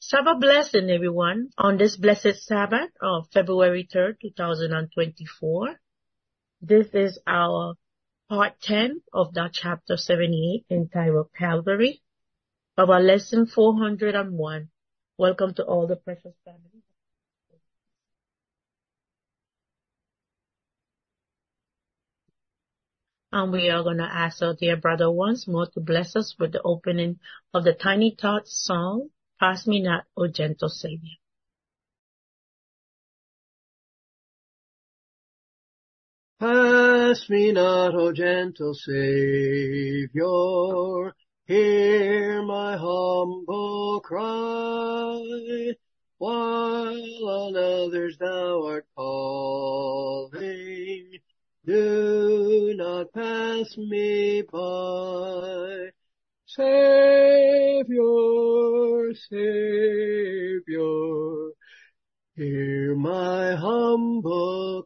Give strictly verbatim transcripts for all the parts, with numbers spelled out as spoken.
Have a blessing, everyone, on this blessed Sabbath of February third, two thousand twenty-four. This is our part ten of that chapter seventy-eight entitled Calvary of our lesson four hundred one. Welcome to all the precious family. And we are going to ask our dear brother once more to bless us with the opening of the Tiny Tots song, Pass Me Not, O Gentle Savior. Pass me not, O gentle Savior, hear my humble cry, while on others thou art calling, do not pass me by. Savior, Savior, hear my humble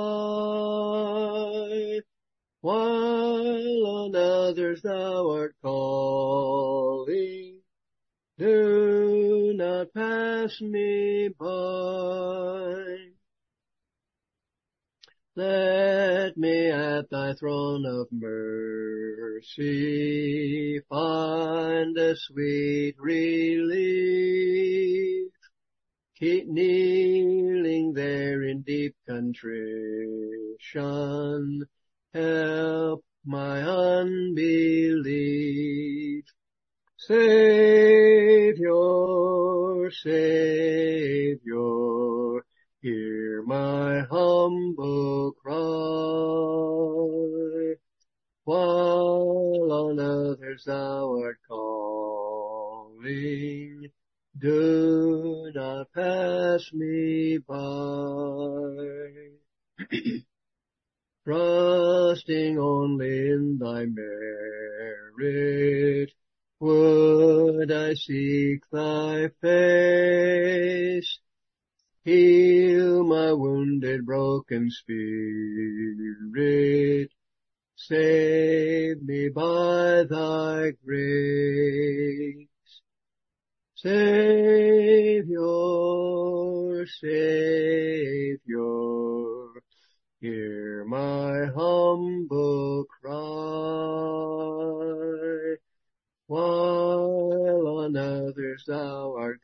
cry, while on others thou art calling, do not pass me by. Let me at thy throne of mercy find a sweet relief. Keep kneeling there in deep contrition, help my unbelief. Savior, Savior, hear my humble cry, while on others thou art calling, do not pass me by. Trusting only in thy merit, would I seek thy face. Heal my wounded, broken spirit. Save me by thy grace. Savior, Savior, hear my humble cry, while on others thou art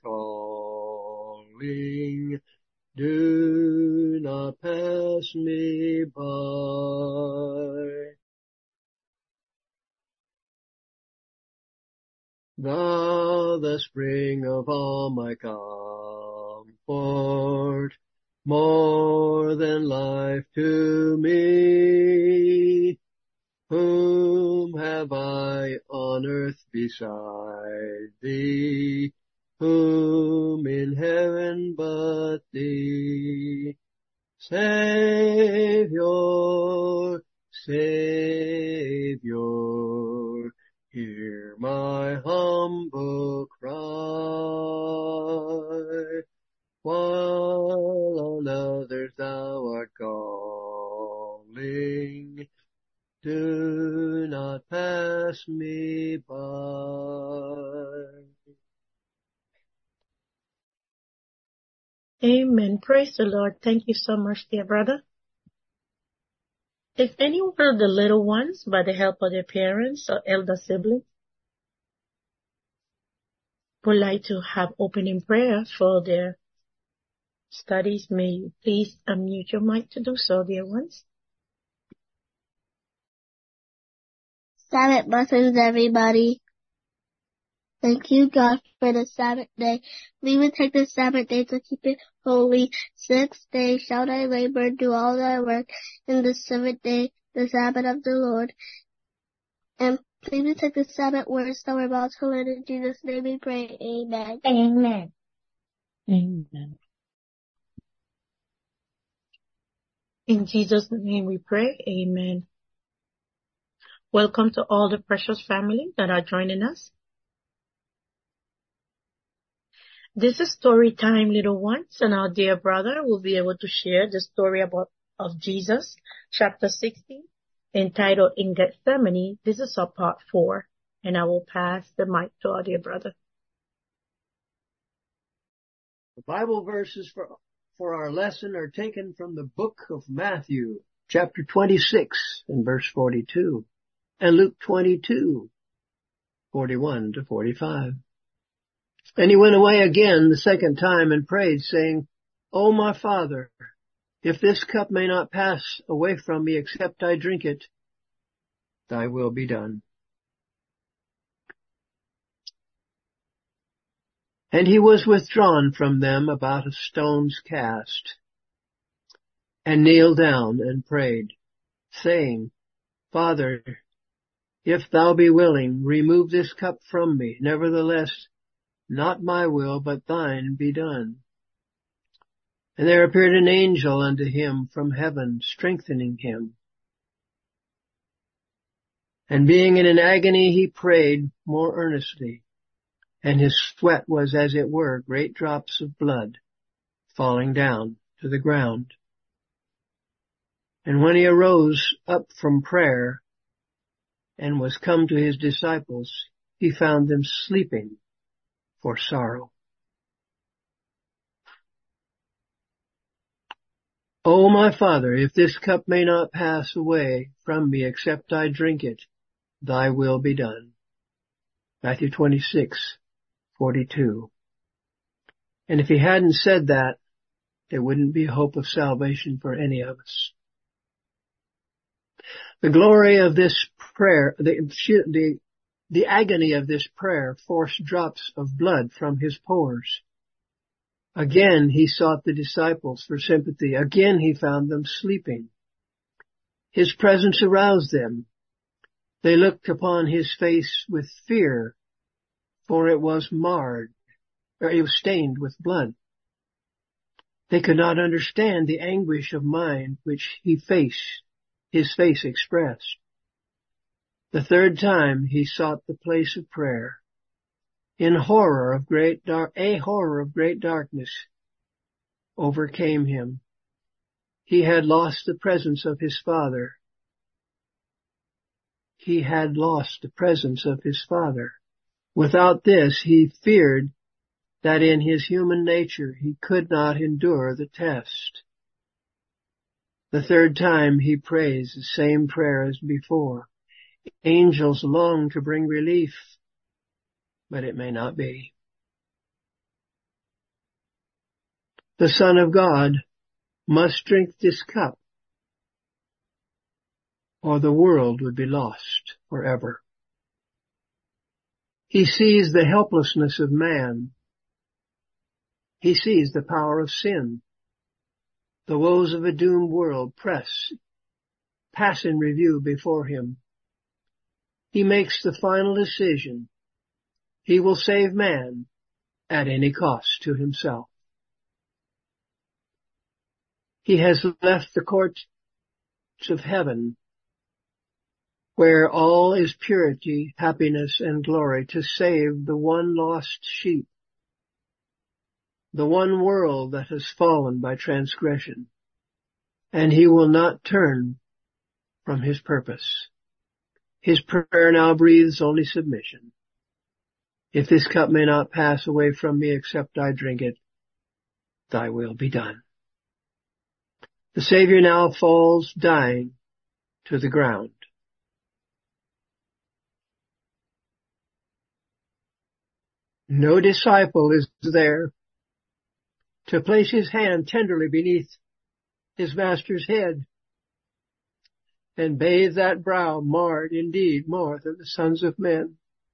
calling, do not pass me by. Thou, the spring of all my comfort, more than life to me. Whom have I on earth beside thee? Whom in heaven but thee? Savior, Savior, hear my humble cry, while on others thou art calling, do not pass me by. Amen. Praise the Lord. Thank you so much, dear brother. If any one of the little ones, by the help of their parents or elder siblings, would like to have opening prayer for their studies, may you please unmute your mic to do so, dear ones. Sabbath blessings, everybody. Thank you, God, for the Sabbath day. We would take the Sabbath day to keep it holy. Six days shall thy labor, do all thy work. In the seventh day, the Sabbath of the Lord. And please we take the Sabbath words that we're about to learn. In Jesus' name we pray. Amen. Amen. Amen. In Jesus' name we pray. Amen. Welcome to all the precious family that are joining us. This is story time, little ones, and our dear brother will be able to share the story about of Jesus, chapter sixteen, entitled In Gethsemane. This is our part four, and I will pass the mic to our dear brother. The Bible verses for, for our lesson are taken from the book of Matthew, chapter twenty-six and verse forty-two, and Luke twenty-two, forty-one to forty-five. And he went away again the second time and prayed, saying, O my Father, if this cup may not pass away from me except I drink it, thy will be done. And he was withdrawn from them about a stone's cast, and kneeled down and prayed, saying, Father, if thou be willing, remove this cup from me. Nevertheless, not my will, but thine be done. And there appeared an angel unto him from heaven, strengthening him. And being in an agony, he prayed more earnestly. And his sweat was as it were great drops of blood falling down to the ground. And when he arose up from prayer and was come to his disciples, he found them sleeping for sorrow. O my Father, if this cup may not pass away from me except I drink it, thy will be done. Matthew twenty-six, forty-two. And if he hadn't said that, there wouldn't be hope of salvation for any of us. The glory of this prayer, the, the, the agony of this prayer forced drops of blood from his pores. Again he sought the disciples for sympathy. Again he found them sleeping. His presence aroused them. They looked upon his face with fear, for it was marred, or it was stained with blood. They could not understand the anguish of mind which he faced, his face expressed. The third time he sought the place of prayer. In horror of great dark, a horror of great darkness overcame him. He had lost the presence of his Father. He had lost the presence of his Father. Without this, he feared that in his human nature he could not endure the test. The third time he prays the same prayer as before. Angels long to bring relief, but it may not be. The Son of God must drink this cup, or the world would be lost forever. He sees the helplessness of man. He sees the power of sin. The woes of a doomed world press, pass in review before him. He makes the final decision. He will save man at any cost to himself. He has left the courts of heaven, where all is purity, happiness, and glory, to save the one lost sheep, the one world that has fallen by transgression, and he will not turn from his purpose. His prayer now breathes only submission. If this cup may not pass away from me except I drink it, thy will be done. The Savior now falls dying to the ground. No disciple is there to place his hand tenderly beneath his master's head and bathe that brow marred indeed more than the sons of men.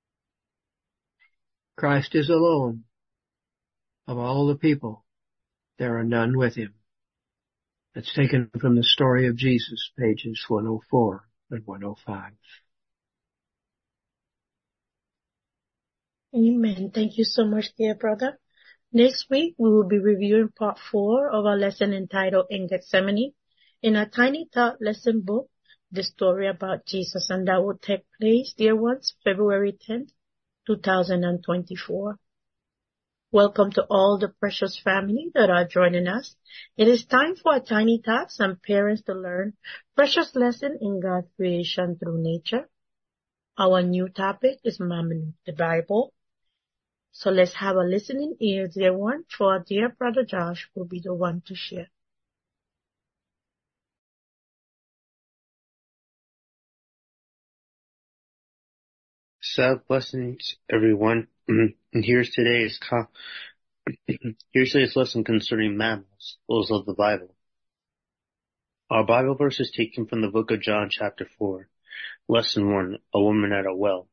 Christ is alone. Of all the people, there are none with him. That's taken from the story of Jesus, pages one oh four and one oh five. Amen. Thank you so much, dear brother. Next week, we will be reviewing part four of our lesson entitled In Gethsemane in our Tiny Tot lesson book, The Story About Jesus, and that will take place, dear ones, February tenth, two thousand twenty-four. Welcome to all the precious family that are joining us. It is time for our Tiny Tots and parents to learn precious lesson in God's creation through nature. Our new topic is Mammon, the Bible. So let's have a listening ear, dear one, for our dear brother Josh will be the one to share. Sabbath blessings, everyone. And here's today's co- here's today's lesson concerning mammals, those of the Bible. Our Bible verse is taken from the book of John, chapter four, lesson one: a woman at a well.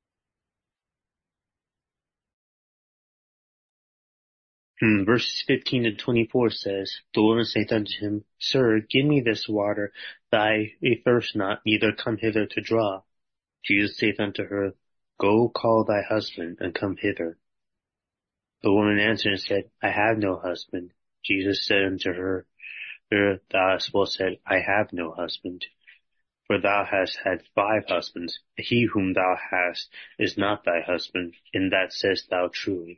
Hmm, verses fifteen to twenty-four says, "The woman saith unto him, Sir, give me this water, that I thirst not, neither come hither to draw. Jesus saith unto her, Go call thy husband, and come hither. The woman answered and said, I have no husband. Jesus said unto her, Thou hast well said, I have no husband. For thou hast had five husbands. He whom thou hast is not thy husband. In that sayest thou truly.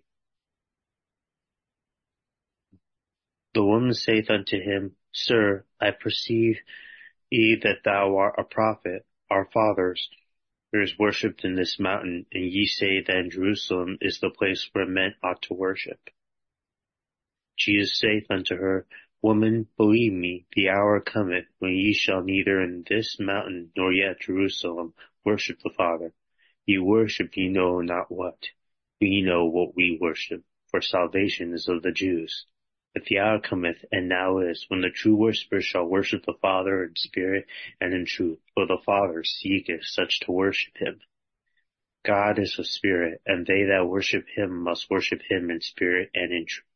The woman saith unto him, Sir, I perceive ye that thou art a prophet. Our fathers worshipped in this mountain, and ye say that in Jerusalem is the place where men ought to worship. Jesus saith unto her, Woman, believe me, the hour cometh when ye shall neither in this mountain nor yet Jerusalem worship the Father. Ye worship ye know not what. We know what we worship, for salvation is of the Jews. But the hour cometh, and now is, when the true worshippers shall worship the Father in spirit and in truth, for the Father seeketh such to worship him. God is a spirit, and they that worship him must worship him in spirit and in truth.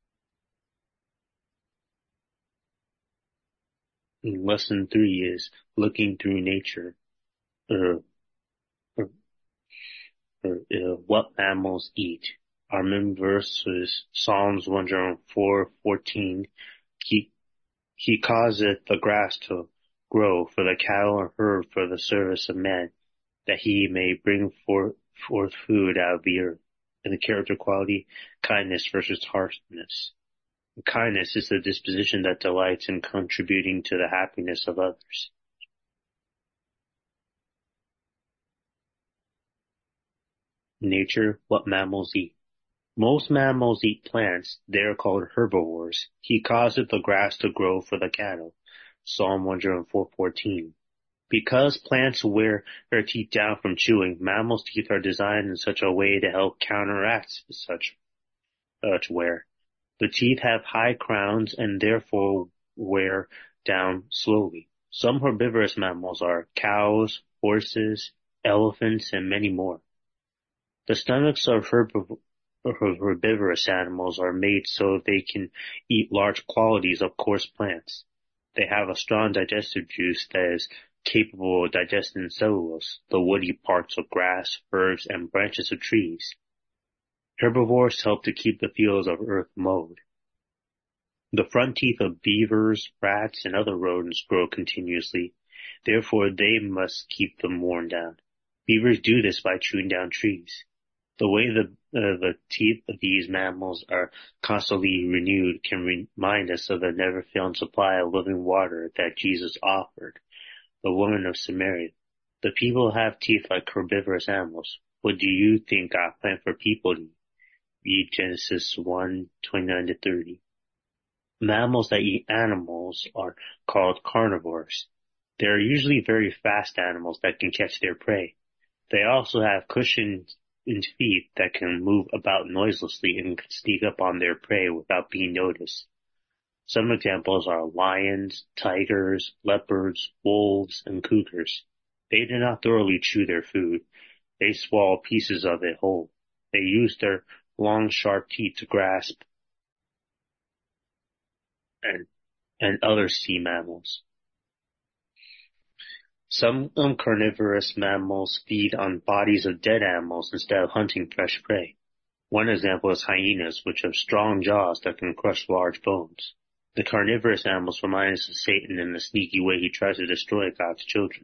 Lesson three is looking through nature, or, or, or uh, what mammals eat. Our main verse is Psalms one oh four fourteen. He, he causeth the grass to grow for the cattle and herb for the service of man, that he may bring forth, forth food out of the earth. And the character quality, kindness versus harshness. Kindness is the disposition that delights in contributing to the happiness of others. Nature, what mammals eat. Most mammals eat plants. They are called herbivores. He causeth the grass to grow for the cattle. Psalm one oh four fourteen. Because plants wear their teeth down from chewing, mammals' teeth are designed in such a way to help counteract such, such wear. The teeth have high crowns and therefore wear down slowly. Some herbivorous mammals are cows, horses, elephants, and many more. The stomachs of herbiv- herbivorous animals are made so they can eat large quantities of coarse plants. They have a strong digestive juice that is capable of digesting cellulose, the woody parts of grass, herbs, and branches of trees. Herbivores help to keep the fields of earth mowed. The front teeth of beavers, rats, and other rodents grow continuously. Therefore, they must keep them worn down. Beavers do this by chewing down trees. The way the, uh, the teeth of these mammals are constantly renewed can remind us of the never-failing supply of living water that Jesus offered the woman of Samaria. The people have teeth like herbivorous animals. What do you think God planned for people to eat? Read Genesis one twenty-nine to thirty. Mammals that eat animals are called carnivores. They are usually very fast animals that can catch their prey. They also have cushioned feet that can move about noiselessly and can sneak up on their prey without being noticed. Some examples are lions, tigers, leopards, wolves, and cougars. They do not thoroughly chew their food. They swallow pieces of it whole. They use their long, sharp teeth to grasp and, and other sea mammals. Some um, carnivorous mammals feed on bodies of dead animals instead of hunting fresh prey. One example is hyenas, which have strong jaws that can crush large bones. The carnivorous animals remind us of Satan in the sneaky way he tries to destroy God's children.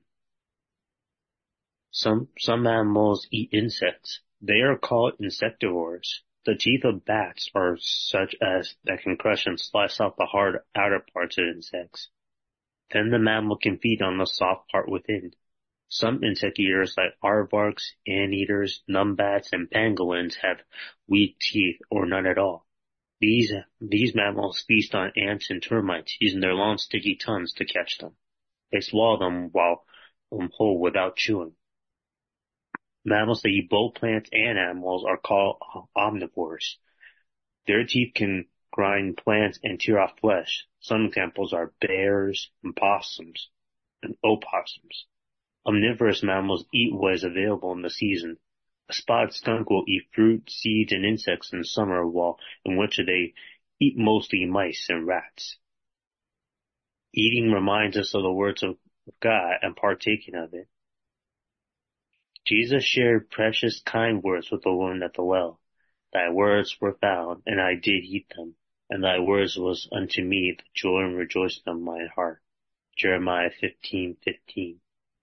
Some, some animals eat insects. They are called insectivores. The teeth of bats are such as that can crush and slice off the hard outer parts of insects. Then the mammal can feed on the soft part within. Some insect eaters like aardvarks, anteaters, numbats, and pangolins have weak teeth or none at all. These, these mammals feast on ants and termites, using their long sticky tongues to catch them. They swallow them while um, whole without chewing. Mammals that eat both plants and animals are called omnivores. Their teeth can grind plants and tear off flesh. Some examples are bears and possums and opossums. Omnivorous mammals eat what is available in the season. A spotted skunk will eat fruit, seeds, and insects in summer, while in winter they eat mostly mice and rats. Eating reminds us of the words of God and partaking of it. Jesus shared precious, kind words with the woman at the well. Thy words were found, and I did eat them, and thy words was unto me the joy and rejoicing of mine heart. Jeremiah fifteen fifteen.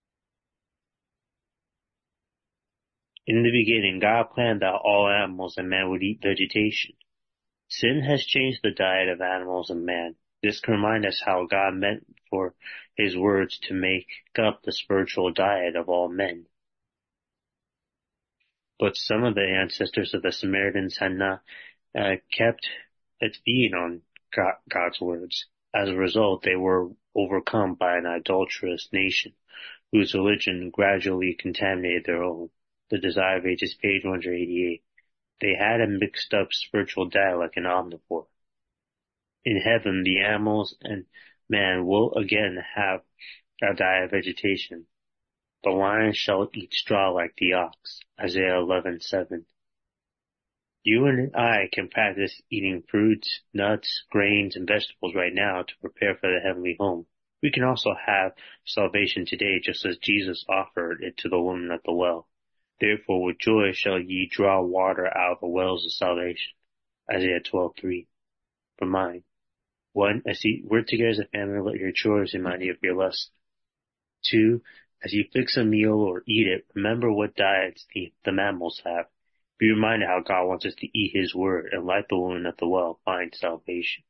In the beginning, God planned that all animals and man would eat vegetation. Sin has changed the diet of animals and man. This can remind us how God meant for his words to make up the spiritual diet of all men. But some of the ancestors of the Samaritans had not uh, kept its feeding on God, God's words. As a result, they were overcome by an idolatrous nation whose religion gradually contaminated their own. The Desire of Ages, page one hundred eighty-eight. They had a mixed up spiritual diet like an omnivore. In heaven, the animals and man will again have a diet of vegetation. The lion shall eat straw like the ox. Isaiah eleven seven. You and I can practice eating fruits, nuts, grains, and vegetables right now to prepare for the heavenly home. We can also have salvation today just as Jesus offered it to the woman at the well. Therefore with joy shall ye draw water out of the wells of salvation. Isaiah twelve three. For mine. One, as you work together as a family, let your chores remind you of your lust. Two, as you fix a meal or eat it, remember what diets the, the mammals have. Be reminded how God wants us to eat his word and, like the woman at the well, find salvation.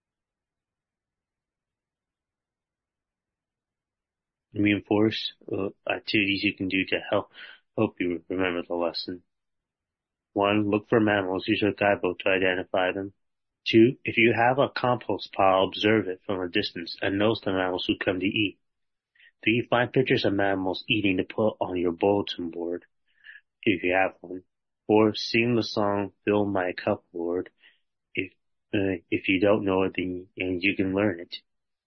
Reinforce uh, activities you can do to help help you remember the lesson. One, look for mammals. Use a guidebook to identify them. Two, if you have a compost pile, observe it from a distance and notice the mammals who come to eat. Three, find pictures of mammals eating to put on your bulletin board, if you have one. Four, sing the song, Fill My Cup, Lord. If, uh, if you don't know it, then and you can learn it.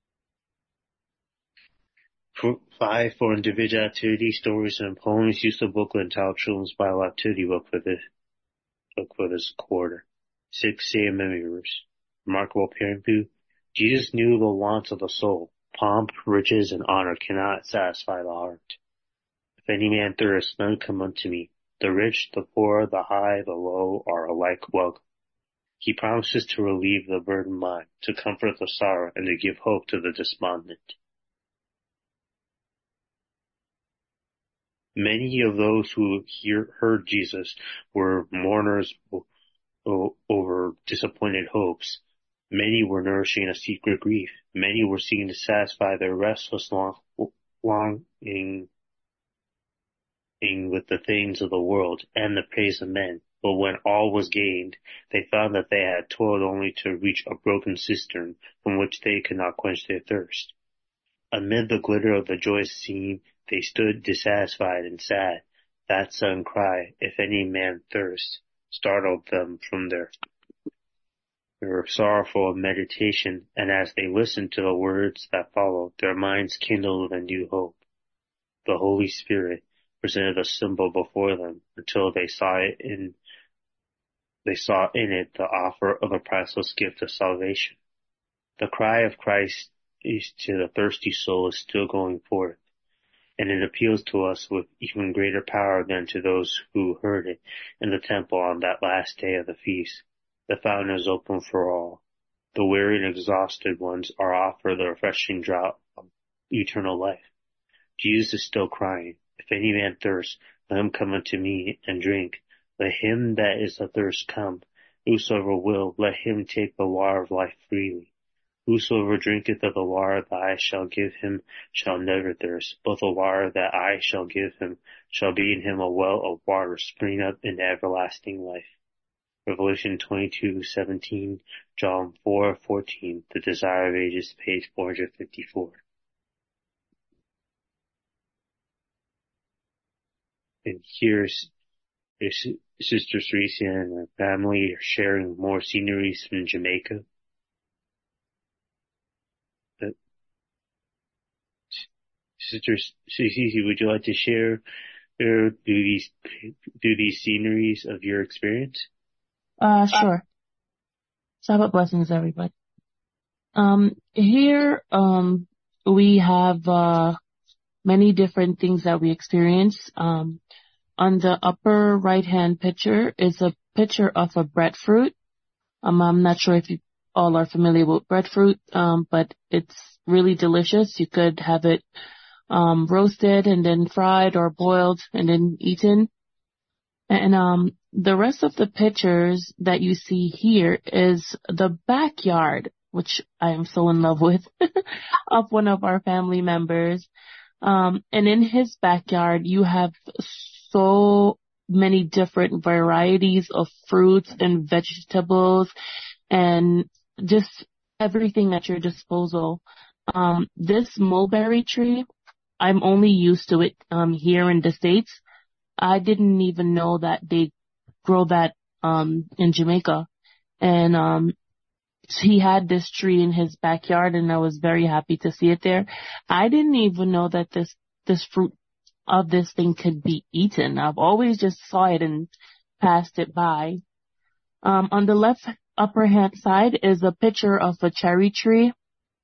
For, five, for individual activities, stories, and poems, use the booklet entitled Children's Bible Activity Book for this, book for this quarter. Six, say a memory verse. Remarkable parenthood. Jesus knew the wants of the soul. Pomp, riches, and honor cannot satisfy the heart. If any man thirst, none come unto me. The rich, the poor, the high, the low are alike welcome. He promises to relieve the burdened mind, to comfort the sorrow, and to give hope to the despondent. Many of those who hear, heard Jesus were mourners over disappointed hopes. Many were nourishing a secret grief. Many were seeking to satisfy their restless long, longing with the things of the world and the praise of men. But when all was gained, they found that they had toiled only to reach a broken cistern from which they could not quench their thirst. Amid the glitter of the joyous scene, they stood dissatisfied and sad. That sudden cry, if any man thirst, startled them from their, their sorrowful meditation, and as they listened to the words that followed, their minds kindled with a new hope. The Holy Spirit presented a symbol before them until they saw it in they saw in it the offer of a priceless gift of salvation. The cry of Christ is to the thirsty soul is still going forth, and it appeals to us with even greater power than to those who heard it in the temple on that last day of the feast. The fountain is open for all. The weary and exhausted ones are offered the refreshing draught of eternal life. Jesus is still crying, if any man thirst, let him come unto me and drink. Let him that is athirst come. Whosoever will, let him take the water of life freely. Whosoever drinketh of the water that I shall give him shall never thirst, but the water that I shall give him shall be in him a well of water springing up in everlasting life. Revelation twenty-two seventeen, John four fourteen, The Desire of Ages, page four hundred fifty-four. And here's is Sister Teresa and her family are sharing more sceneries from Jamaica. But Sister Cece, would you like to share or do these do these sceneries of your experience? Uh, sure. Sabbath blessings, everybody. Um, here, um, we have, uh, many different things that we experience. Um, on the upper right-hand picture is a picture of a breadfruit. Um, I'm not sure if you all are familiar with breadfruit, um, but it's really delicious. You could have it, um, roasted and then fried or boiled and then eaten. And, um, the rest of the pictures that you see here is the backyard, which I am so in love with, of one of our family members. Um, and in his backyard, you have so many different varieties of fruits and vegetables and just everything at your disposal. Um, this mulberry tree, I'm only used to it, um, here in the States. I didn't even know that they grow that, um, in Jamaica. And, um, he had this tree in his backyard and I was very happy to see it there. I didn't even know that this, this fruit of this thing could be eaten. I've always just saw it and passed it by. Um, on the left upper hand side is a picture of a cherry tree.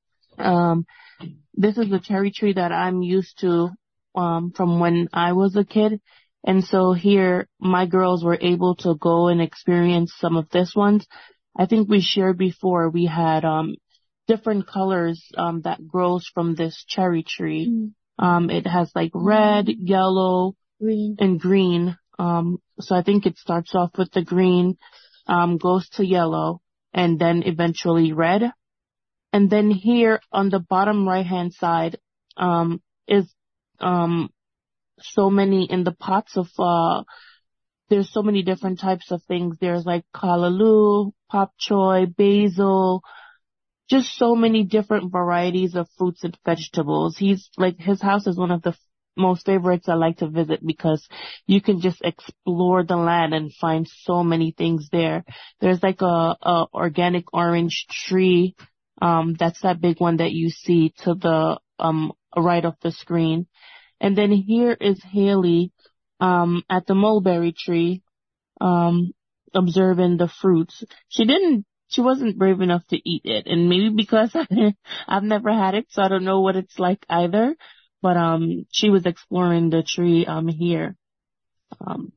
Um, this is a cherry tree that I'm used to, um, from when I was a kid. And so here, my girls were able to go and experience some of this ones. I think we shared before, we had, um, different colors, um, that grows from this cherry tree. Mm. Um, it has like red, yellow, green, and green. Um, so I think it starts off with the green, um, goes to yellow, and then eventually red. And then here on the bottom right hand side, um, is, um, so many in the pots of, uh, there's so many different types of things. There's like callaloo, pop choy, basil, just so many different varieties of fruits and vegetables. He's like, his house is one of the f- most favorites I like to visit because you can just explore the land and find so many things there. There's like a, a organic orange tree. Um, that's that big one that you see to the, um, right of the screen. And then here is Haley, um, at the mulberry tree, um, observing the fruits. She didn't, she wasn't brave enough to eat it. And maybe because I, I've never had it, so I don't know what it's like either. But, um, she was exploring the tree, um, here. Um,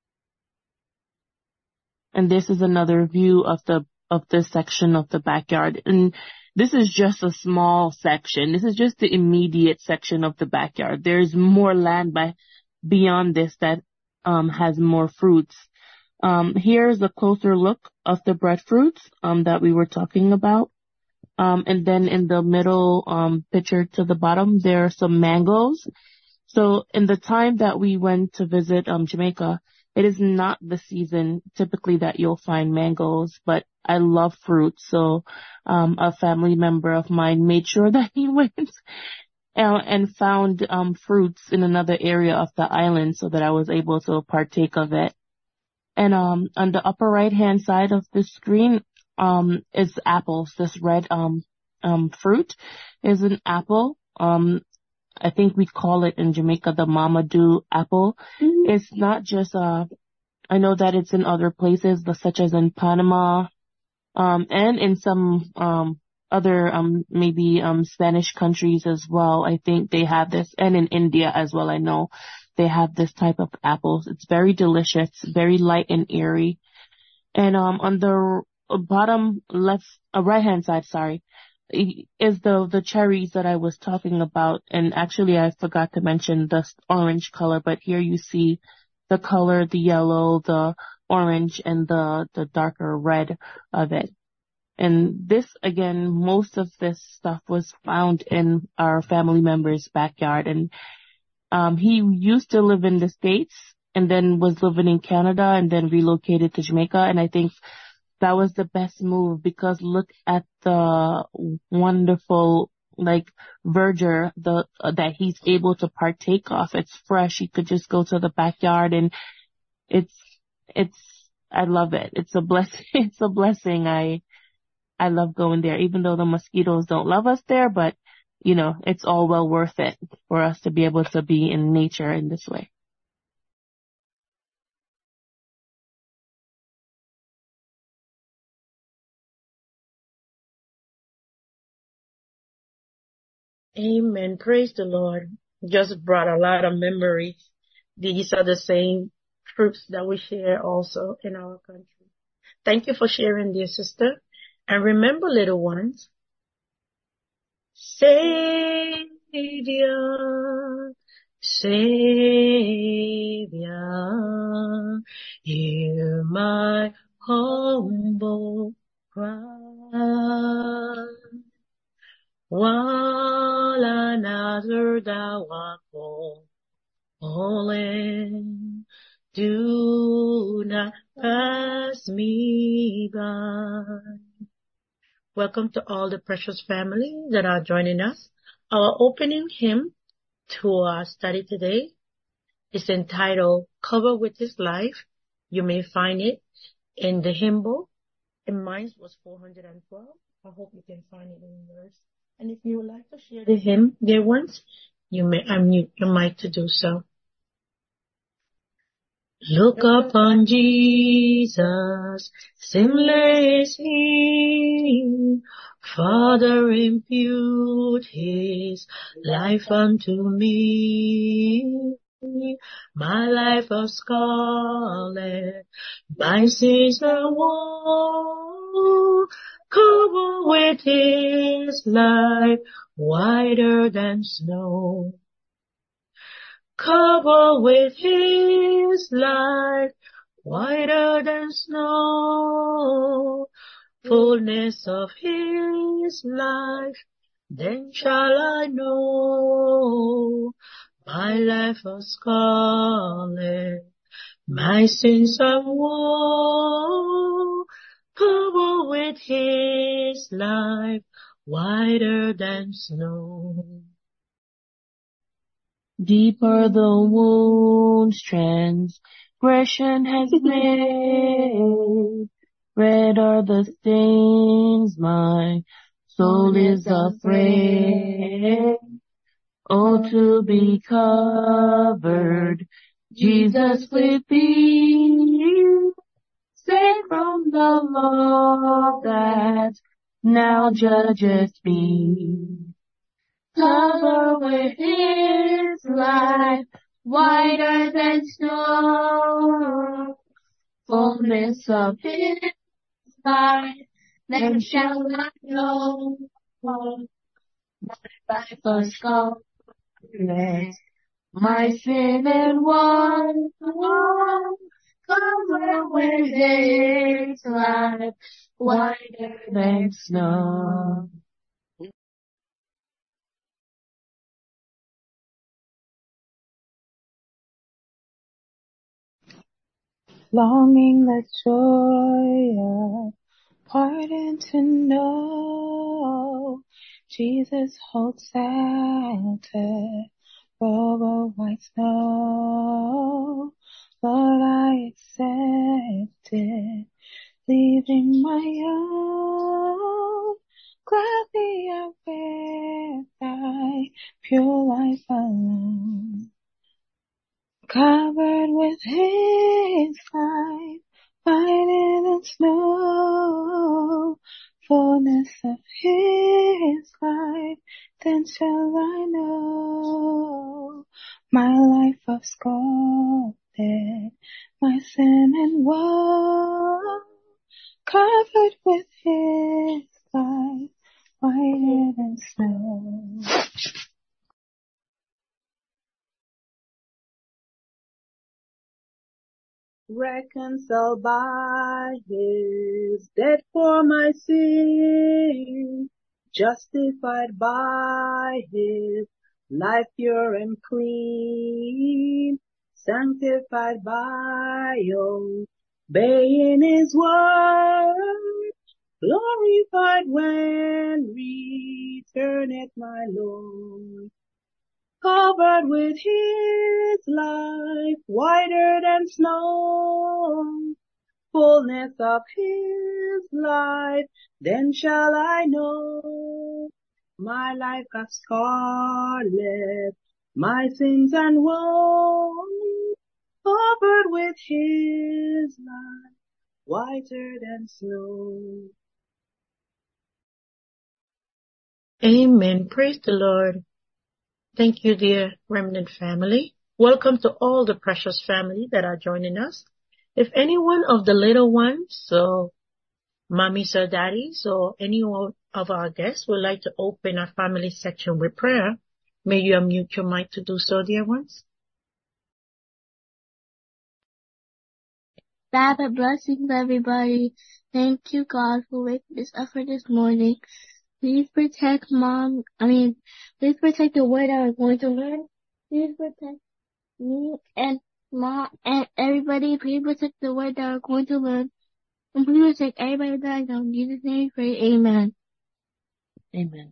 and this is another view of the, of this section of the backyard. And this is just a small section. This is just the immediate section of the backyard. There's more land by, beyond this that, um, has more fruits. Um, here's a closer look of the breadfruits, um, that we were talking about. Um, and then in the middle, um, picture to the bottom, there are some mangoes. So in the time that we went to visit, um, Jamaica, it is not the season typically that you'll find mangoes, but I love fruit. So, um, a family member of mine made sure that he went and, and found, um, fruits in another area of the island so that I was able to partake of it. And, um, on the upper right hand side of the screen, um, is apples. This red, um, um, fruit is an apple. Um, I think we call it in Jamaica the Mamadou apple. Mm-hmm. It's not just, uh, I know that it's in other places, but such as in Panama, um, and in some, um, other, um, maybe, um, Spanish countries as well. I think they have this, and in India as well, I know they have this type of apples. It's very delicious, very light and airy. And, um, on the bottom left, uh, right hand side, sorry, is the, the cherries that I was talking about. And actually I forgot to mention the orange color, but here you see the color, the yellow, the orange, and the, the darker red of it. And this, again, most of this stuff was found in our family member's backyard. And um he used to live in the States and then was living in Canada and then relocated to Jamaica. And I think that was the best move, because look at the wonderful, like, verdure the uh, that he's able to partake of. It's fresh. He could just go to the backyard, and it's it's I love it. It's a blessing. It's a blessing. I I love going there, even though the mosquitoes don't love us there, but you know, it's all well worth it for us to be able to be in nature in this way. Amen. Praise the Lord. Just brought a lot of memories. These are the same fruits that we share also in our country. Thank you for sharing, dear sister. And remember, little ones, Savior, Savior, hear my humble cry. While another thou art calling, do not pass me by. Welcome to all the precious family that are joining us. Our opening hymn to our study today is entitled Covered with His Life. You may find it in the hymn book, and mine was four hundred twelve. I hope you can find it in yours. And if you would like to share the hymn, dear ones, you may unmute your mic to do so. Look upon Jesus, sinless He, Father, impute His life unto me. My life of scarlet, my sins are worn, covered with His life, whiter than snow. Covered with His light, whiter than snow, fullness of His life, then shall I know, my life of scarlet, my sins are worn, covered with His life, whiter than snow. Deeper the wounds transgression has made, red are the stains, my soul is afraid. Oh, to be covered, Jesus, with Thee, safe from the law that now judgeth me. Cover with His life, whiter than snow, fullness of His life, then shall I know, my life of scarlet, my sin and one, cover with His life, whiter than snow. Longing the joy of pardon to know, Jesus holds out a robe of white snow. Lord, I accept it, leaving my own. Gladly I wear Thy pure life alone. Covered with His light, whiter than snow, fullness of His life, then shall I know, my life of scarlet, my sin and woe, covered with His light, whiter than snow. reconciled by his death for my sin, justified by his life pure and clean, sanctified by obeying his word, glorified when returneth my Lord. Covered with his life, whiter than snow, fullness of his life, then shall I know. My life as scarlet, my sins and woe, covered with his life, whiter than snow. Amen. Praise the Lord. Thank you, dear Remnant family. Welcome to all the precious family that are joining us. If any one of the little ones, so mommies or daddies, or any one of our guests would like to open our family section with prayer, may you unmute your mic to do so, dear ones. Sabbath blessings, everybody. Thank you, God, for waking us up for this morning. Please protect mom, I mean, please protect the word that we're going to learn. Please protect me and mom and everybody. Please protect the word that we're going to learn. And please protect everybody that I know. In Jesus' name we pray. Amen. Amen.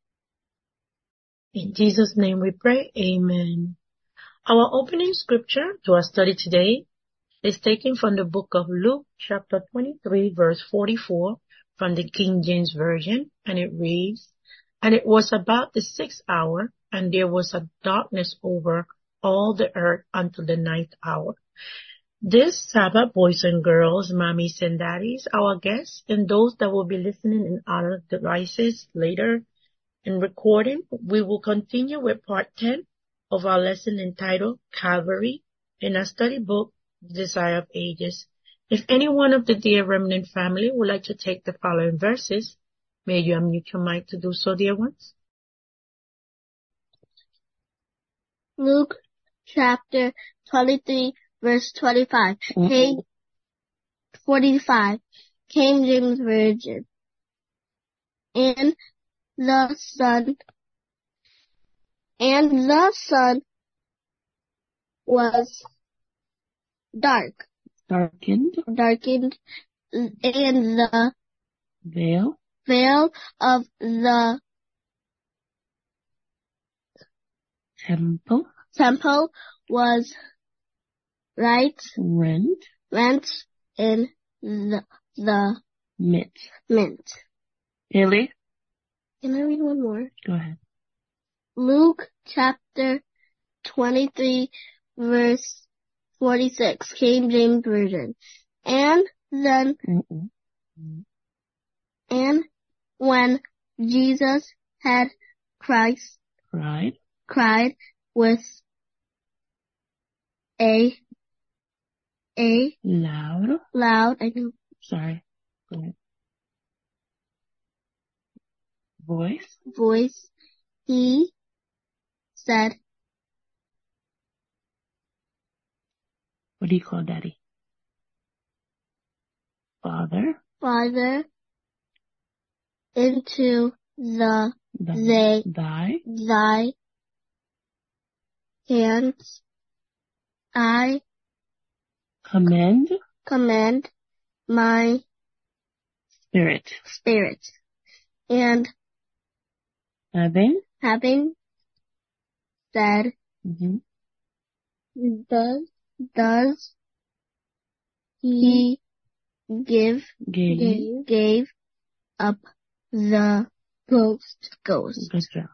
In Jesus' name we pray. Amen. Our opening scripture to our study today is taken from the book of Luke, chapter twenty-three, verse forty-four, from the King James Version, and it reads, "And it was about the sixth hour, and there was a darkness over all the earth until the ninth hour." This Sabbath, boys and girls, mommies and daddies, our guests, and those that will be listening in other devices later in recording, we will continue with part ten of our lesson entitled Calvary in our study book, Desire of Ages. If any one of the dear Remnant family would like to take the following verses, may you unmute your mic to do so, dear ones. Luke chapter twenty-three, verse twenty-five. Mm-hmm. King forty-five. King James Version. And the sun, and the sun was dark, Darkened. darkened, and the Veil. veil of the Temple. temple was right Rent. rent in the, the Mint. mint. Haley, Can I read one more? go ahead. Luke chapter twenty-three, verse forty-six, King James Version. And then, Mm-mm. and when Jesus had Christ Cried. cried with a a Loud. loud I know, Sorry. Go ahead. Voice. voice, he said, What do you call daddy? Father. Father, into the Thy. they Thy. thy hands I Commend. commend my Spirit. spirit. And Having. having said, Mm-hmm. does does he give Gave. gave, gave up the ghost ghost. Good job.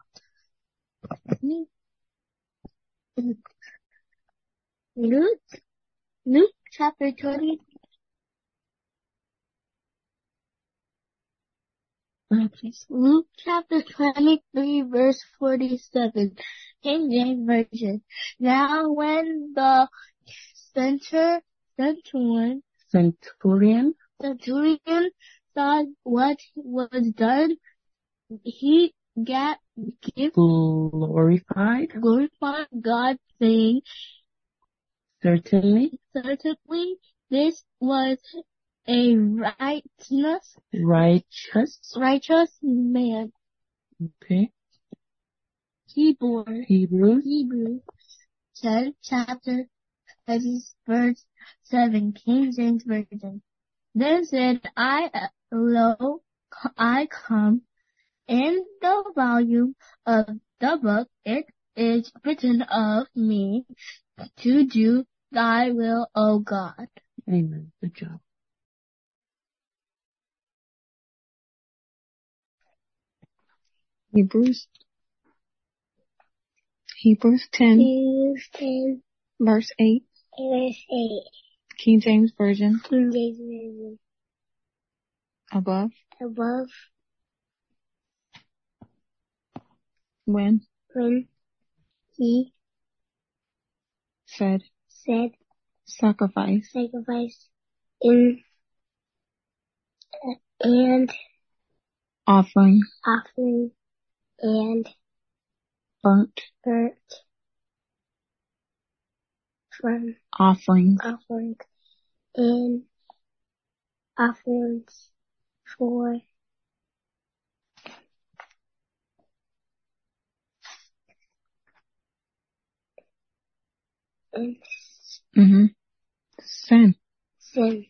Luke Luke chapter twenty Uh, please. Luke chapter twenty-three, verse forty-seven, King James Version. Now when the center, centurion, Centurion. centurion saw what was done, he got, give, Glorified. glorified God, saying, Certainly. Certainly, this was a righteous, Righteous. righteous man. Okay. Hebrews, Hebrews. Hebrews, ten, chapter, verse seven, King James Version. Then said I, lo, I come. In the volume of the book it is written of me to do thy will, O God. Amen. Good job. Hebrews. Hebrews ten, Hebrews ten, verse eight, verse eight, King James Version, King James Version. above, Above, when when he said, said, sacrifice, sacrifice in and offering, offering and burnt, burnt from offerings, offerings and offerings for and mm-hmm. sin. sin.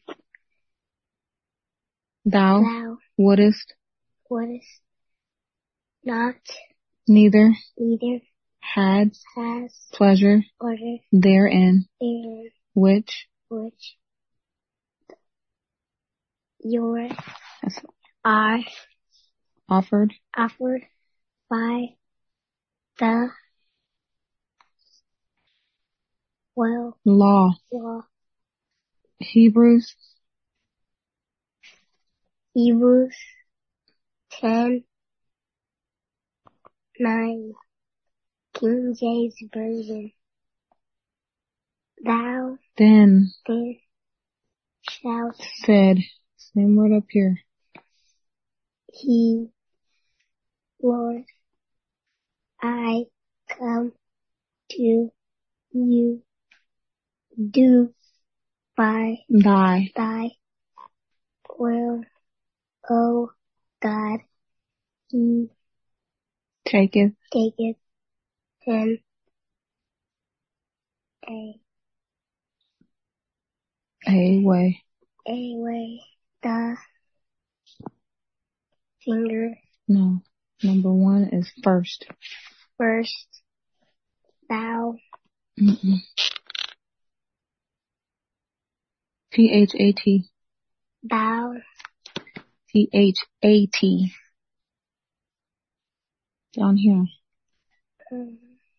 Thou, Thou wouldest wouldest not neither neither had has pleasure order therein, therein which which your That's are offered offered by the well law. law. Hebrews Hebrews ten nine, King James Version. Thou then then shalt said, same word up here, he, Lord, I come to you, do by thy thy will, O God. He taketh taketh him a away away the finger no. Number one is first. first. Thou Mm-mm. T H A T. thou T H A T. Down here. um,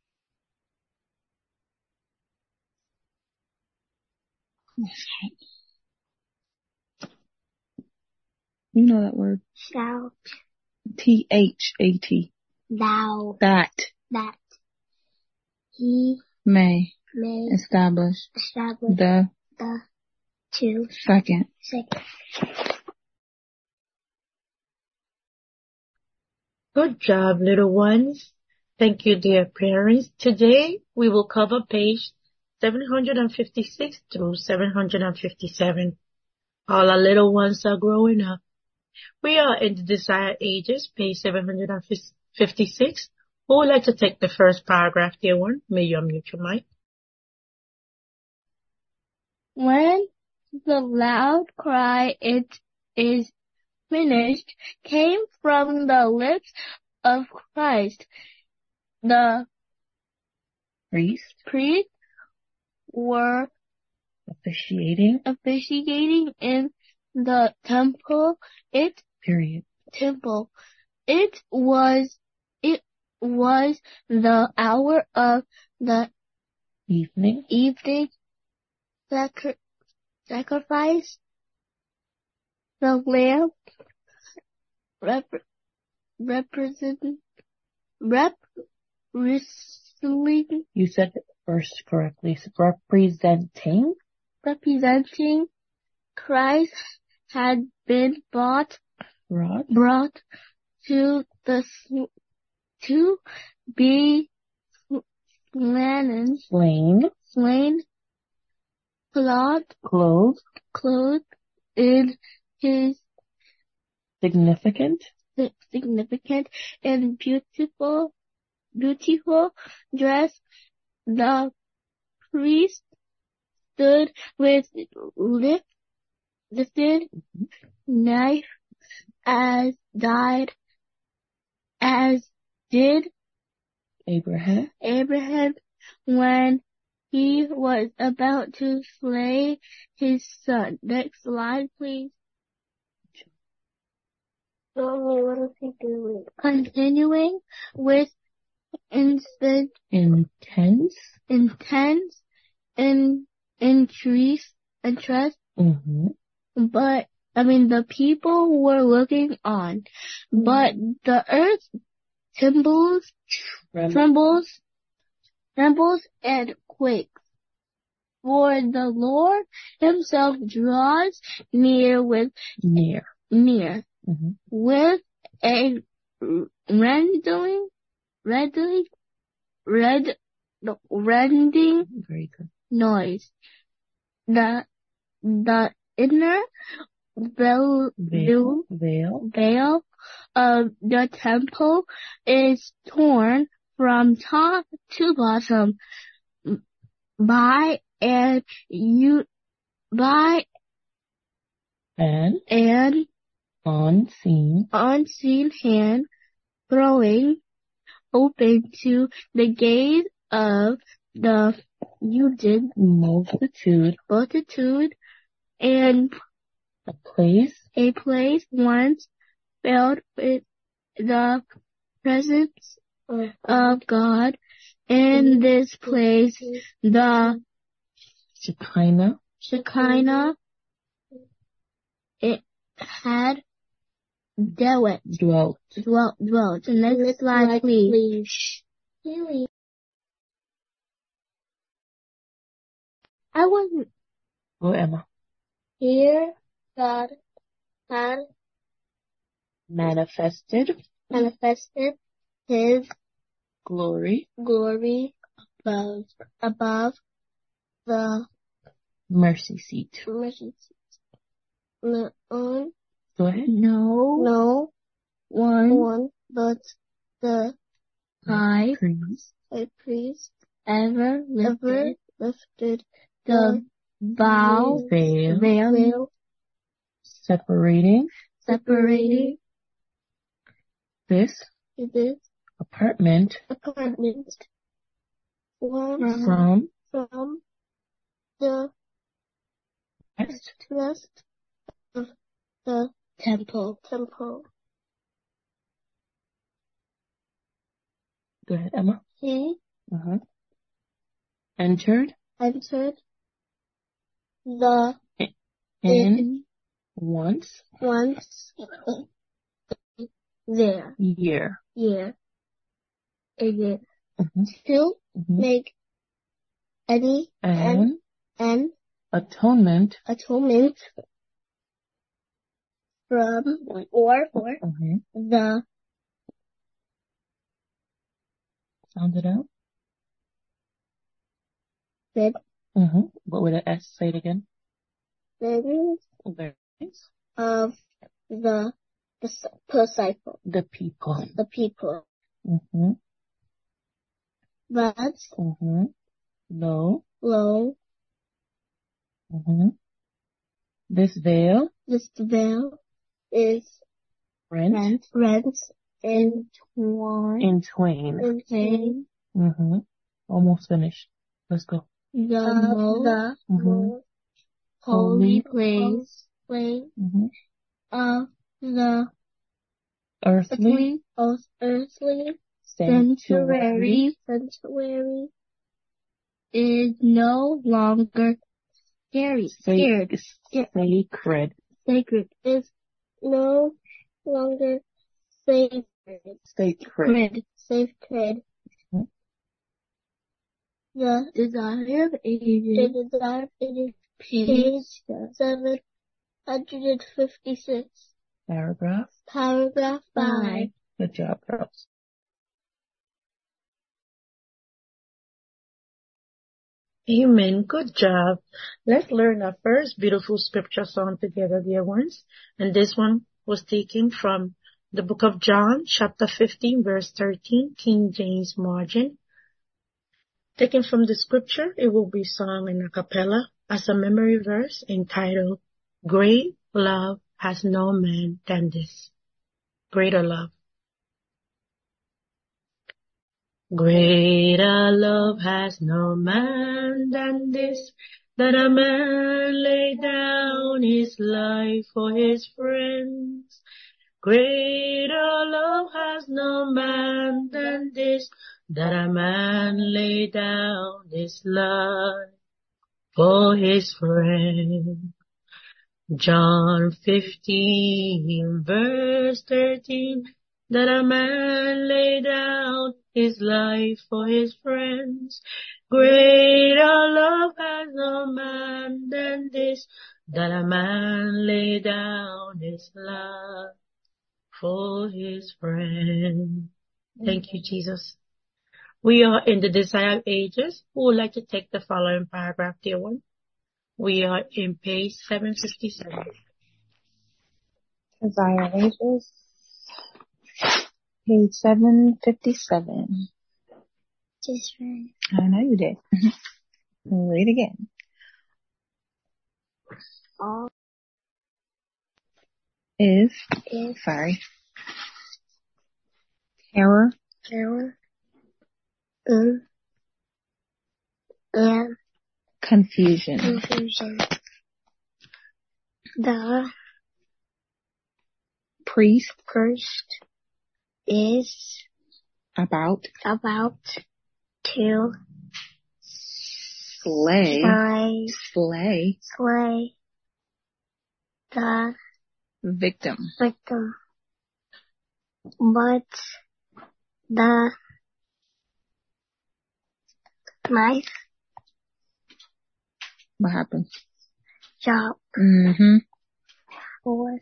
You know that word. shalt T H A T. thou That that he may may establish establish the the two second. second. Good job, little ones. Thank you, dear parents. Today, we will cover page seven hundred fifty-six through seven hundred fifty-seven. All our little ones are growing up. We are in the desired ages, page seven hundred fifty-six. Who would like to take the first paragraph, dear one? May you unmute your mic. When the loud cry, "It is finished," came from the lips of Christ, the Priest. priests were Officiating. officiating in the temple. It Period. temple. It was it was the hour of the Evening. evening sacri- sacrifice. The lamb rep- represent rep wrestling You said the first correctly. Representing. representing Christ had been brought Brought. brought to the s- to be slain Slain. slain clothed, clothed, clothed in his significant, significant and beautiful, beautiful dress. The priest stood with lift, lifted knife as died, as did Abraham, Abraham when he was about to slay his son. Next slide, please. What is he doing? Continuing with instant, intense, intense, in, increase, interest. mm-hmm. But, I mean, the people were looking on, but the earth trembles, Tremble. trembles, trembles and quakes. For the Lord himself draws near with, near, near, mm-hmm. with a rending, rending, red, no, rending Very good. noise. The, the inner veil, Veil, veil, veil of the temple is torn from top to bottom by an you by and an unseen, unseen hand throwing open to the gaze of the Yudin multitude, multitude, and a place, a place once filled with the presence of God. In this place, the Shekinah, Shekinah, it had dwelt, dwelt. dwelt, dwelt. Next slide, please. I wasn't Oh, Emma. here. God had Manifested manifested his glory, glory above, above the mercy seat. mercy seat. No, on, Go ahead. no, no one, One. but the high Priest, high priest ever lifted, ever lifted the bow, veil, veil, veil separating separating this this apartment apartment from, from from the rest rest of the temple. Temple. Go ahead, Emma. He Uh-huh. Entered entered the in, in once once there year. year a year Mm-hmm. to Mm-hmm. make any And an atonement atonement from or for mm-hmm. the Sound it out. sin Mm-hmm. What would an S say it again? sins Very nice. of the dis- disciple, The people. the people. Mm-hmm. But Mm-hmm. Lo. lo, Mm-hmm. This veil this veil is rent, rent, rent in twain, in twain. in twain. Mm-hmm. Almost finished. Let's go. The most the Mhm. most holy place, place Mm-hmm. of the Earthly of earthly sanctuary. sanctuary, sanctuary is no longer scary, scared, Sac- sacred. sacred, is no longer sacred, Sacred. sacred. Mhm. The desire of ages, the desire of ages, page seven hundred fifty-six, Paragraph. paragraph five. Good job, girls. Amen. Good job. Let's learn our first beautiful scripture song together, dear ones. And this one was taken from the book of John, chapter fifteen, verse thirteen, King James margin. Taken from the scripture, it will be sung in a cappella as a memory verse entitled, Great Love Has No Man Than This. Greater love. Greater love has no man than this, that a man lay down his life for his friends. Greater love has no man than this, that a man lay down his life for his friends. John fifteen, verse thirteen, that a man lay down his life for his friends. Greater love has no man than this, that a man lay down his life for his friends. Thank you, Jesus. We are in the Desire Ages. Who would like to take the following paragraph, dear one? We are in page seven fifty-seven. Desire Ages, page seven fifty-seven. Just right. I know you did. Read again. All Is, is sorry, terror, terror in and confusion, confusion. The priest, first is about, about to slay, slay, slay, slay the victim, victim, but the knife what happened? job Mm-hmm. for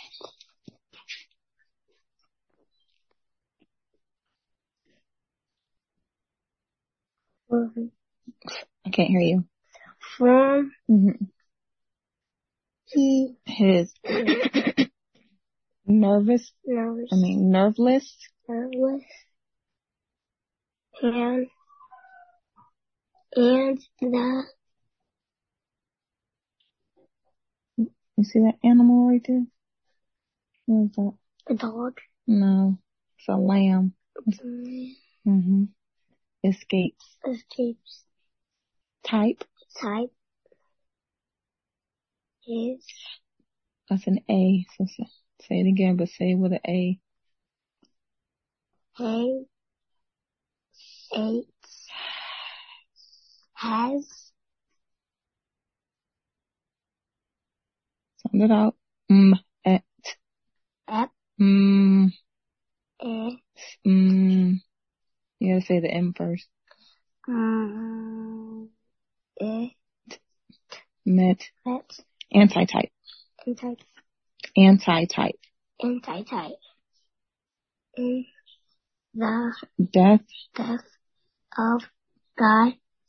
I can't hear you. from Mm-hmm. he His nervous, nervous, I mean nerveless, nervous and and the you see that animal right there? What is that? the dog No, it's a lamb. mm, Mm-hmm. Escapes. escapes Type, type is that's an A. So say, say it again, but say it with an A. a eight has Sound it out. Mm, et, F mm, A mm. You gotta say the M first. um A Met. Met Anti-type. anti Anti-type. anti type in the Death, death of God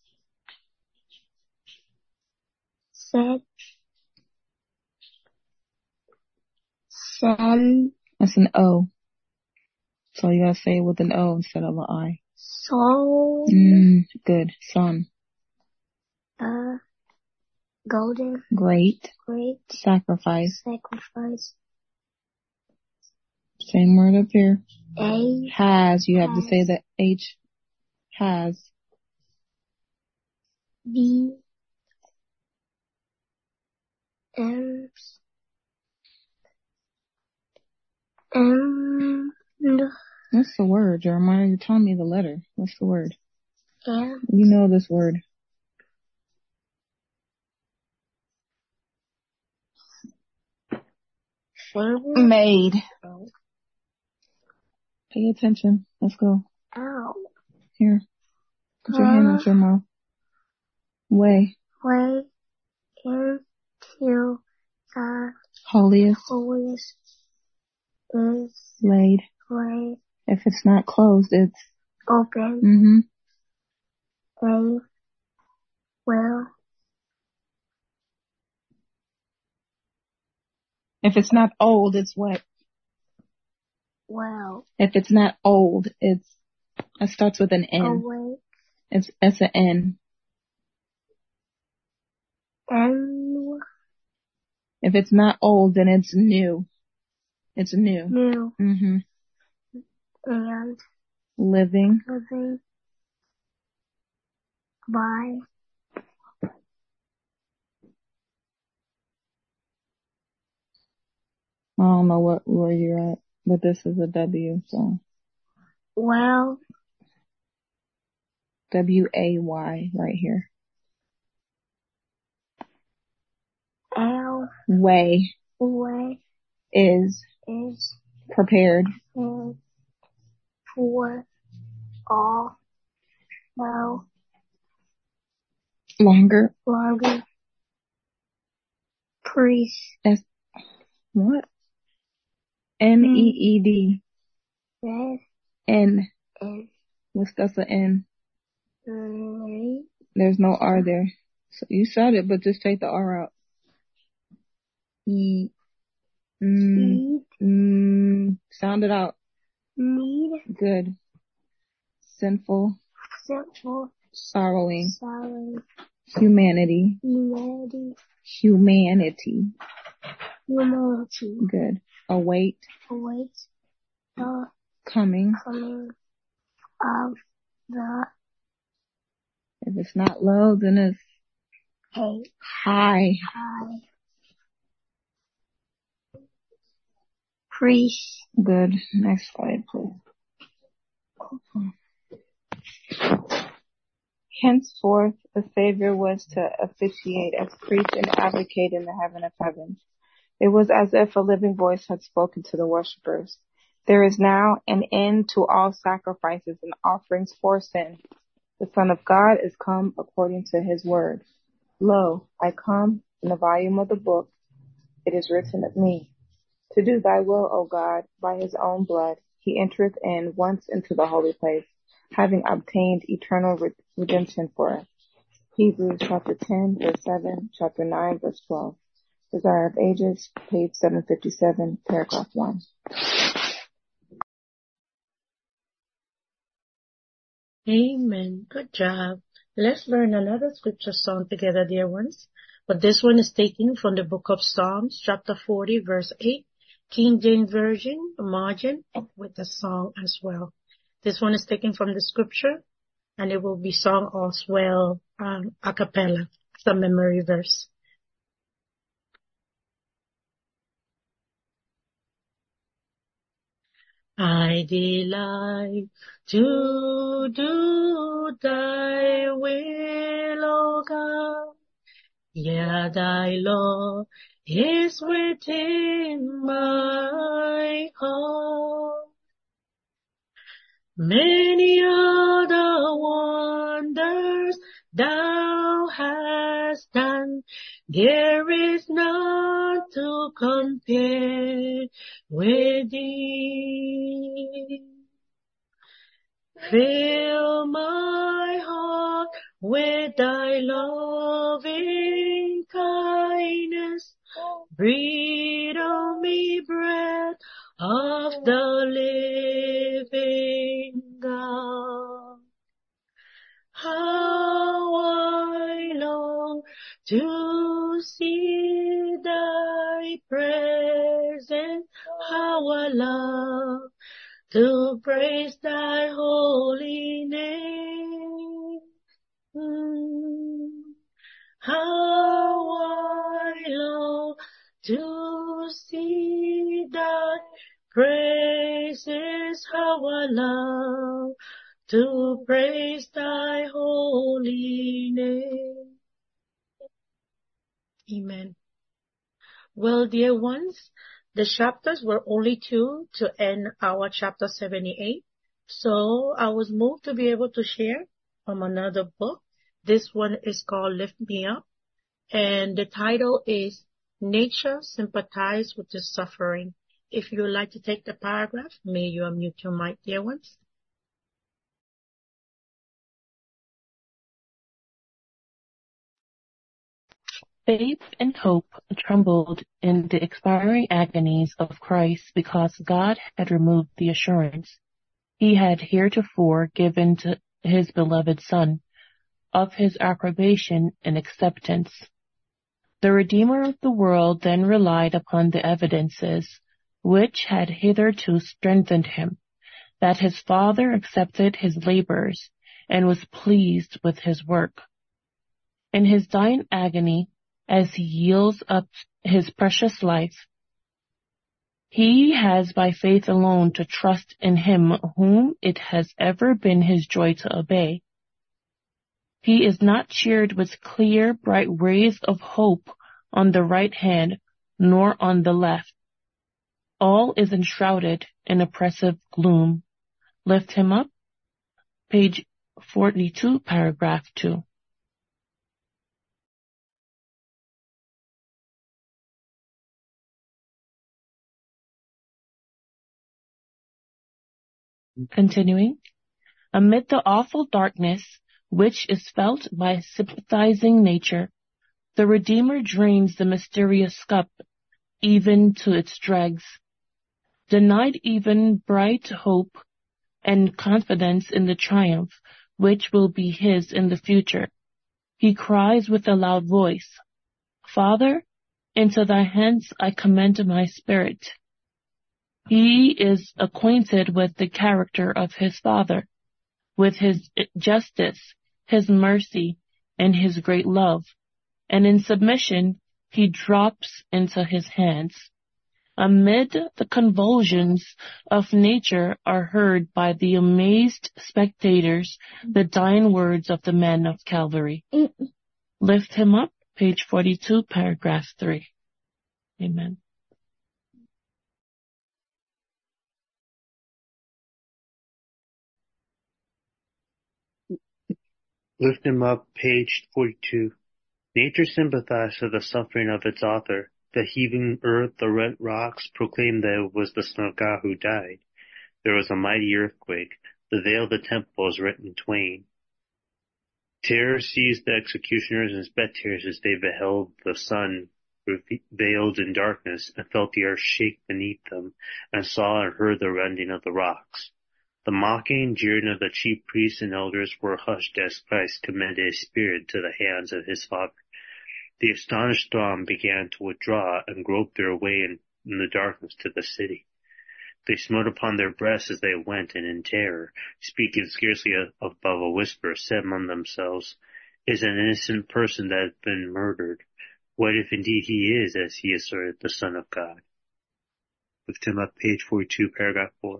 said send that's an O. So you gotta say it with an O instead of an I. soul Mm, good. Son. the golden Great. great Sacrifice. sacrifice Same word up here. A Has. You have to has. say the H. Has. B M and What's the word, Jeremiah? You're telling me the letter. What's the word? and You know this word. sing Made. Pay attention. Let's go. out Here. Put your hand out your mouth. Way. way into the Holiest. holiest is Laid. way If it's not closed, it's open mm-hmm. a Well, If it's not old, it's what? well, If it's not old, it's, it starts with an N. awake, It's, it's an N. and If it's not old, then it's new. It's new. new, hmm and Living. living by I don't know what, where you're at, but this is a W, so. well, W A Y right here. L, Way way, is is, prepared. and for all, no, Longer. longer, priest, S, what? N E E D. red, N. and What's that's an N? three, There's no R there. So you said it, but just take the R out. E. Mm, eat, mm, sound it out. need, Good. Sinful. simple, Sorrowing. sorrow, Humanity. humanity, Humanity. humility, Good. Await. await the Coming. coming of the If it's not low, then it's hate, high. high, priest, Good. Next slide, please. Henceforth, the Savior was to officiate as priest and advocate in the heaven of heavens. It was as if a living voice had spoken to the worshippers. There is now an end to all sacrifices and offerings for sin. The Son of God is come according to his word. Lo, I come in the volume of the book. It is written of me. To do thy will, O God, by his own blood, he entereth in once into the holy place, having obtained eternal re- redemption for us. Hebrews chapter ten, verse seven, chapter nine, verse twelve. Desire of Ages, page seven fifty-seven, paragraph one. Amen. Good job. Let's learn another scripture song together, dear ones. But this one is taken from the book of Psalms, chapter forty, verse eight, King James Version, margin, with the song as well. This one is taken from the scripture, and it will be sung as well, um, a cappella, as a memory verse. I delight to do thy will, O God. Yeah, thy law is within my heart. Many are the wonders thou hast done. There is none to compare with thee. Fill my heart with thy loving kindness. Breathe on me breath of the living God. How I long to see thy presence. How I love to praise thy holy name. Mm. How I long to see thy praises. How I love to praise thy holy name. Amen. Well, dear ones, the chapters were only two to end our chapter seventy-eight. So I was moved to be able to share from another book. This one is called Lift Me Up, and the title is Nature Sympathize with the Suffering. If you would like to take the paragraph, may you unmute your mic, dear ones. Faith and hope trembled in the expiring agonies of Christ because God had removed the assurance he had heretofore given to his beloved Son of his approbation and acceptance. The Redeemer of the world then relied upon the evidences which had hitherto strengthened him, that his Father accepted his labors and was pleased with his work. In his dying agony, as he yields up his precious life, he has by faith alone to trust in him whom it has ever been his joy to obey. He is not cheered with clear, bright rays of hope on the right hand, nor on the left. All is enshrouded in oppressive gloom. Lift him up. Page forty-two, paragraph two. Continuing, amid the awful darkness which is felt by sympathizing nature, the Redeemer drains the mysterious cup even to its dregs. Denied even bright hope and confidence in the triumph which will be his in the future, he cries with a loud voice, Father, into thy hands I commend my spirit. He is acquainted with the character of his Father, with his justice, his mercy, and his great love, and in submission he drops into his hands. Amid the convulsions of nature are heard by the amazed spectators the dying words of the man of Calvary. Lift him up, page forty-two, paragraph three. Amen. Lift him up, page forty-two. Nature sympathized with the suffering of its author. The heaving earth, the rent rocks, proclaimed that it was the Son of God who died. There was a mighty earthquake. The veil of the temple was rent in twain. Terror seized the executioners and spectators as they beheld the sun veiled in darkness, and felt the earth shake beneath them, and saw and heard the rending of the rocks. The mocking, jeering of the chief priests and elders were hushed as Christ commended his spirit to the hands of his Father. The astonished throng began to withdraw and grope their way in, in the darkness to the city. They smote upon their breasts as they went, and in terror, speaking scarcely above a whisper, said among themselves, Is an innocent person that has been murdered. What if indeed he is, as he asserted, the Son of God? Lift him up, page forty-two, paragraph four.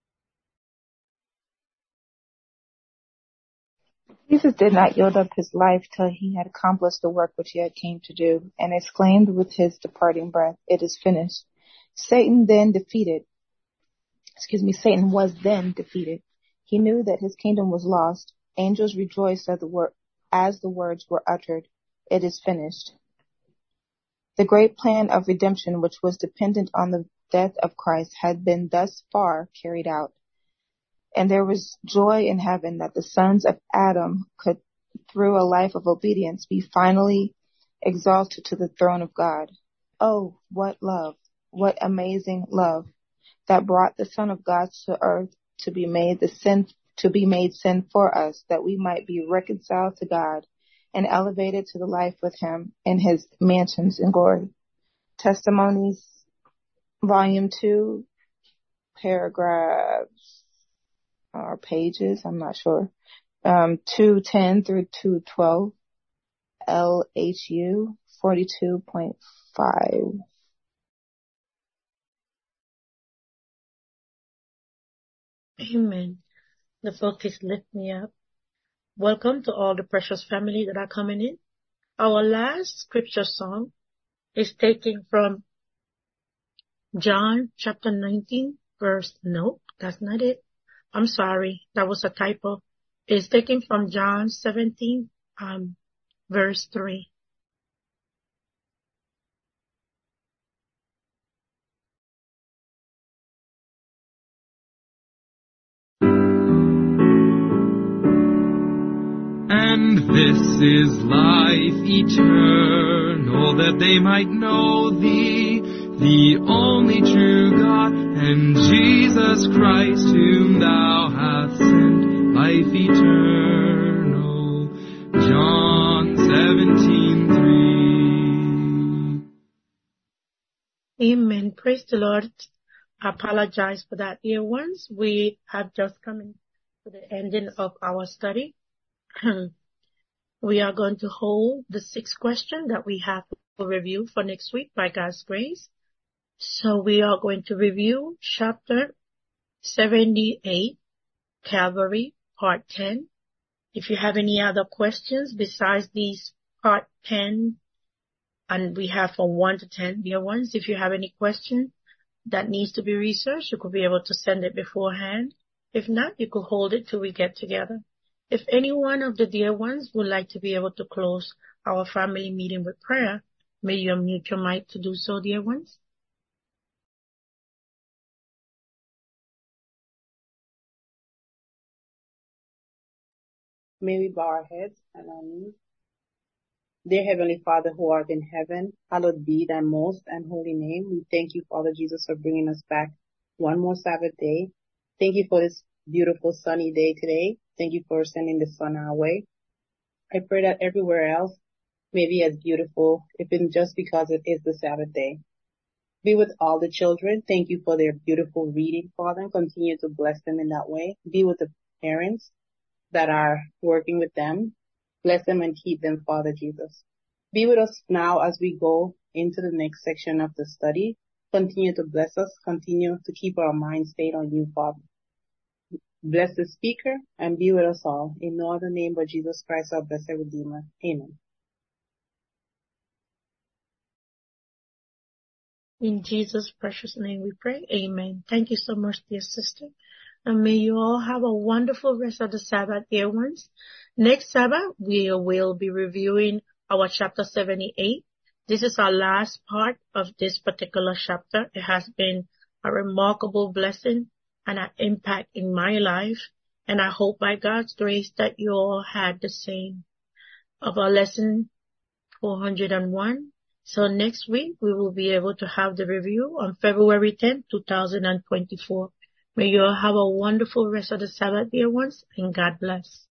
Jesus did not yield up his life till he had accomplished the work which he had came to do, and exclaimed with his departing breath, It is finished. Satan then defeated, excuse me, Satan was then defeated. He knew that his kingdom was lost. Angels rejoiced at the wor- as the words were uttered, It is finished. The great plan of redemption, which was dependent on the death of Christ, had been thus far carried out. And there was joy in heaven that the sons of Adam could, through a life of obedience, be finally exalted to the throne of God. Oh, what love, what amazing love that brought the Son of God to earth to be made the sin, to be made sin for us, that we might be reconciled to God and elevated to the life with him in his mansions in glory. Testimonies, volume two, paragraphs, or pages, I'm not sure, um, two ten through two twelve, L H U forty-two point five. Amen. The book is Lift Me Up. Welcome to all the precious family that are coming in. Our last scripture song is taken from John chapter nineteen, verse, no, that's not it. I'm sorry, that was a typo. It's taken from John seventeen, um, verse three. And this is life eternal, Oh, that they might know thee, the only true God, and Jesus Christ, whom thou hast sent, life eternal. John seventeen three. Amen. Praise the Lord. I apologize for that, dear ones. We have just come in to the ending of our study. We are going to hold the sixth question that we have to review for next week by God's grace. So we are going to review chapter seventy-eight, Calvary, part ten. If you have any other questions besides these part ten, and we have from one to ten, dear ones, if you have any question that needs to be researched, you could be able to send it beforehand. If not, you could hold it till we get together. If any one of the dear ones would like to be able to close our family meeting with prayer, may you unmute your mic to do so, dear ones. May we bow our heads and our knees. Dear Heavenly Father who art in heaven, hallowed be thy most and holy name. We thank you, Father Jesus, for bringing us back one more Sabbath day. Thank you for this beautiful sunny day today. Thank you for sending the sun our way. I pray that everywhere else may be as beautiful, if it's just because it is the Sabbath day. Be with all the children. Thank you for their beautiful reading, Father, and continue to bless them in that way. Be with the parents that are working with them. Bless them and keep them, Father Jesus. Be with us now as we go into the next section of the study. Continue to bless us. Continue to keep our minds stayed on you, Father. Bless the speaker and be with us all. In no other name but Jesus Christ, our blessed Redeemer. Amen. In Jesus' precious name we pray. Amen. Thank you so much, dear sister. And may you all have a wonderful rest of the Sabbath, dear ones. Next Sabbath, we will be reviewing our chapter seventy-eight. This is our last part of this particular chapter. It has been a remarkable blessing and an impact in my life. And I hope by God's grace that you all had the same. Of our lesson four hundred one. So next week, we will be able to have the review on February tenth, two thousand twenty-four. May you all have a wonderful rest of the Sabbath, dear ones, and God bless.